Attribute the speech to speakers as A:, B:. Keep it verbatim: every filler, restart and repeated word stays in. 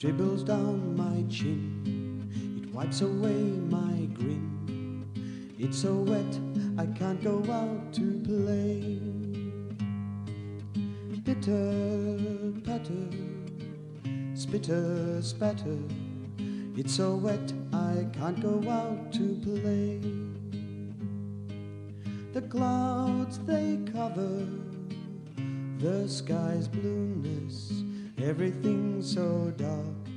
A: Dribbles down my chin, it wipes away my grin. It's so wet, I can't go out to play. Pitter, patter, spitter, spatter. It's so wet, I can't go out to play. The clouds they cover the sky's blueness, everything's so dark